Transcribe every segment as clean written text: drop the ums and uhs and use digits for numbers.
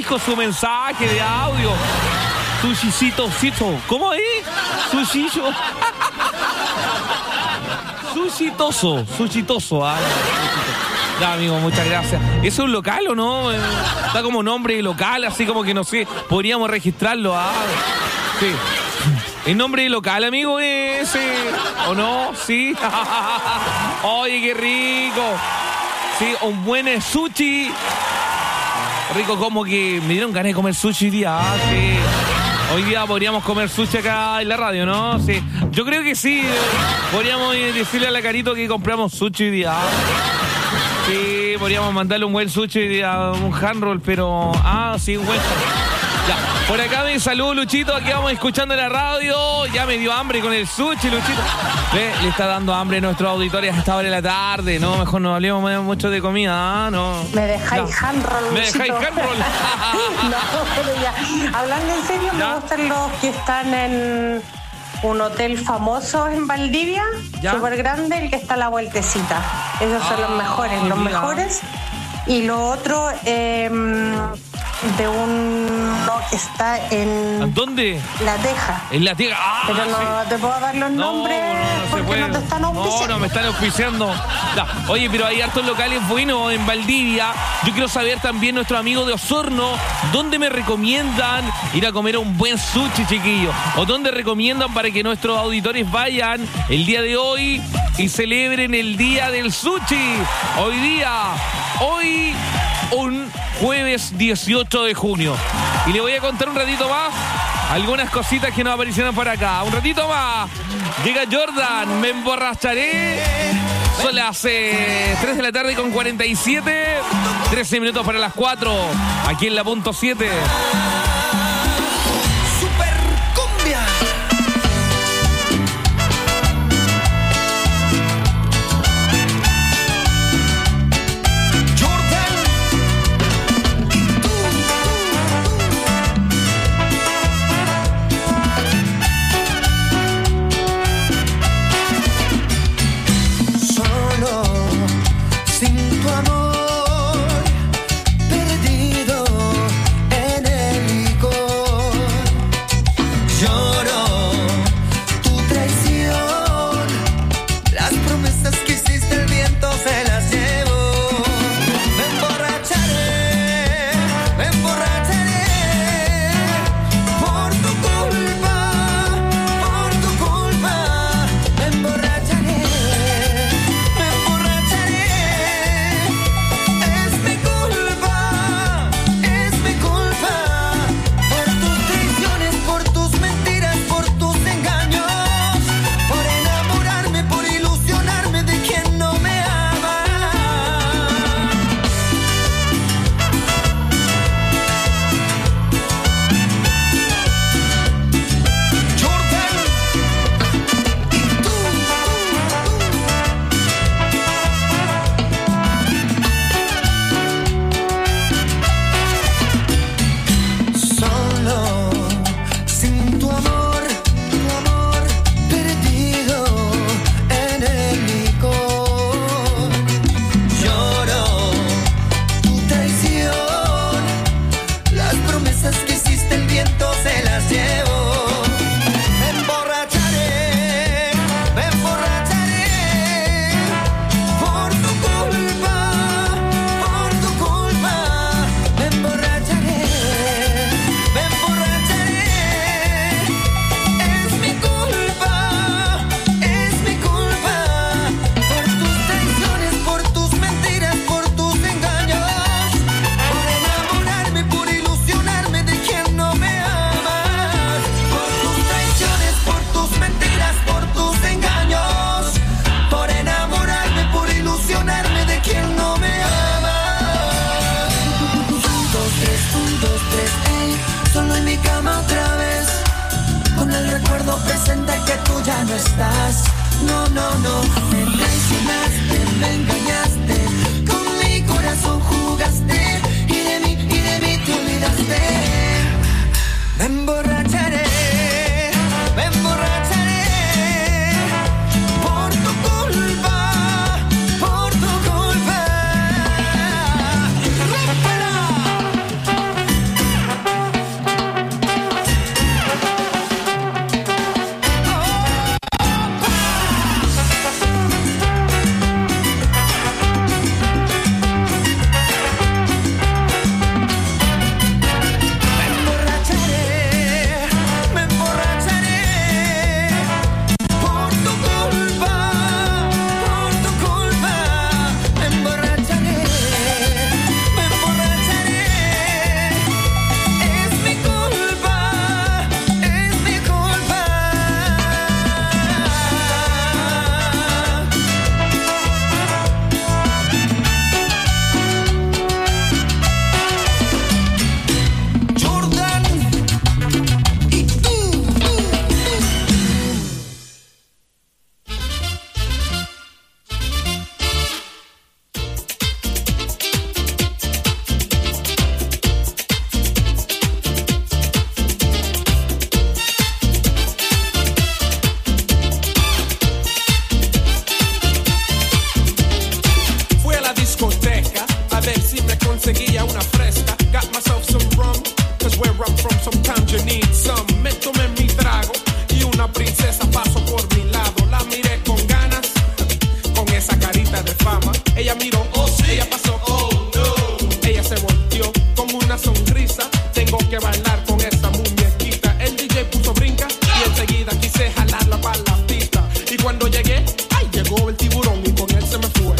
dijo su mensaje de audio. Sushicito, ¿cómo es? Sushito. Sushitoso. Ya, amigo, muchas gracias. ¿Eso es un local o no? Está como nombre de local, así como que no sé, podríamos registrarlo. Sí. ¿El nombre de local, amigo, ese? ¿O no? Sí. Oye, qué rico. Sí, un buen sushi. Rico, como que me dieron ganas de comer sushi hoy día. Sí. Hoy día podríamos comer sushi acá en la radio, ¿no? Sí. Yo creo que sí. Podríamos decirle a la Carito que compramos sushi hoy día. Sí, podríamos mandarle un buen sushi hoy día, un hand roll, pero... sí, un buen... Ya, por acá me saludo Luchito, aquí vamos escuchando la radio. Ya me dio hambre con el sushi, Luchito. Le está dando hambre a nuestros auditores a esta hora de la tarde. No, mejor no hablemos mucho de comida, ¿no? Me dejáis handroll, Me dejáis handroll. No, pero ya, hablando en serio, ¿ya? Me gustan los que están en un hotel famoso en Valdivia, súper grande, el que está a la vueltecita. Esos son los mejores. Y lo otro, de uno que está en... ¿Dónde? La Teja. En La Teja. Pero no te puedo dar los nombres porque no te están auspiciando. No, me están auspiciando. Oye, pero hay hartos locales buenos en Valdivia. Yo quiero saber también, nuestro amigo de Osorno, ¿dónde me recomiendan ir a comer un buen sushi, chiquillo? ¿O dónde recomiendan para que nuestros auditores vayan el día de hoy y celebren el Día del Sushi? Hoy, un jueves 18 de junio. Y le voy a contar un ratito más algunas cositas que nos aparecieron por acá. Un ratito más. Llega Jordan, me emborracharé. Son las 3 de la tarde con 47. 13 minutos para las 4. Aquí en la punto 7. Super cumbia. risa. Tengo que bailar con esa muñequita. El DJ puso brinca y enseguida quise jalarla para la pista. Y cuando llegué, ¡ay! Llegó el tiburón y con él se me fue.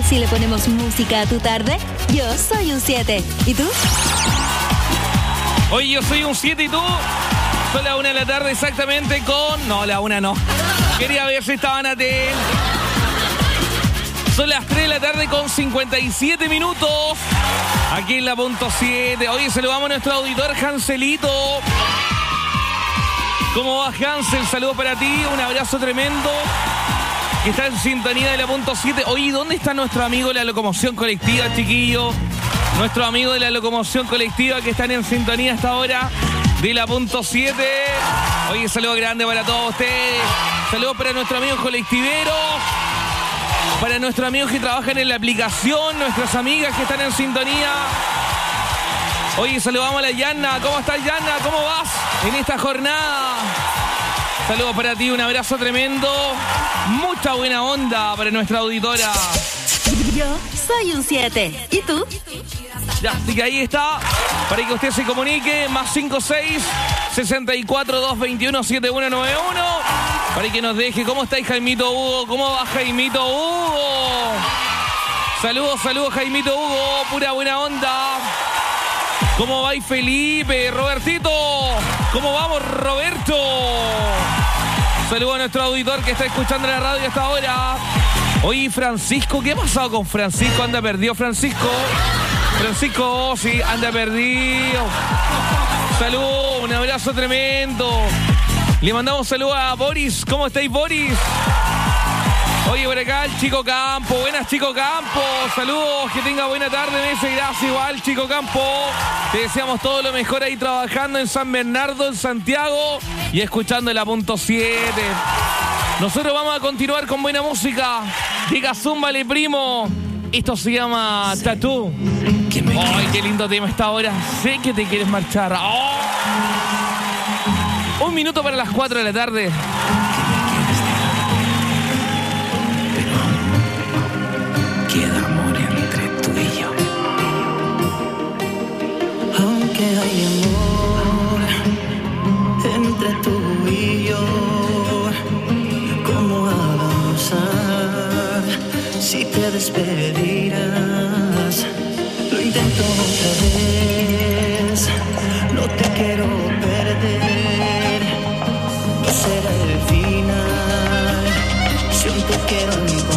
si le ponemos música a tu tarde? Yo soy un 7. ¿Y tú? Oye, yo soy un 7 y tú. Son las 1 de la tarde exactamente con... No, la 1 no. Quería ver si estaban atentos. Son las 3 de la tarde con 57 minutos. Aquí en la punto 7. Oye, saludamos a nuestro auditor Hanselito. ¿Cómo va, Hansel? Saludos para ti. Un abrazo tremendo. Que está en sintonía de la punto 7. Oye, ¿dónde está nuestro amigo de la locomoción colectiva, chiquillo? Nuestro amigo de la locomoción colectiva que están en sintonía hasta ahora de la punto 7. Oye, saludos grandes para todos ustedes. Saludos para nuestros amigos colectiveros. Para nuestros amigos que trabajan en la aplicación. Nuestras amigas que están en sintonía. Oye, saludamos a la Yanna. ¿Cómo estás, Yanna? ¿Cómo vas en esta jornada? Saludos para ti, un abrazo tremendo. Mucha buena onda para nuestra auditora. Yo soy un 7. ¿Y tú? Ya, así que ahí está. Para que usted se comunique. Más 56-64-221-7191. Para que nos deje. ¿Cómo estáis, Jaimito Hugo? ¿Cómo va, Jaimito Hugo? Saludos, Jaimito Hugo. Pura buena onda. ¿Cómo vais, Felipe? Robertito. ¿Cómo vamos, Roberto? Saludos a nuestro auditor que está escuchando la radio hasta ahora. Oye, Francisco, ¿qué ha pasado con Francisco? ¿Anda perdido, Francisco? Francisco, sí, anda perdido. Saludos, un abrazo tremendo. Le mandamos saludos a Boris. ¿Cómo estáis, Boris? Oye, por acá el Chico Campo. Buenas, Chico Campo. Saludos, que tenga buena tarde, Messi. Gracias igual, Chico Campo. Te deseamos todo lo mejor ahí trabajando en San Bernardo, en Santiago y escuchando la punto 7. Nosotros vamos a continuar con buena música. Diga zúmbale, primo. Esto se llama Tatú. Ay, qué lindo tema esta hora. Sé que te quieres marchar. Oh. 1 minuto para las 4 de la tarde. Queda amor entre tú y yo. Aunque hay amor entre tú y yo, ¿cómo avanzar si te despedirás? Lo intento otra vez, no te quiero perder. No será el final si aún te quiero encontrar.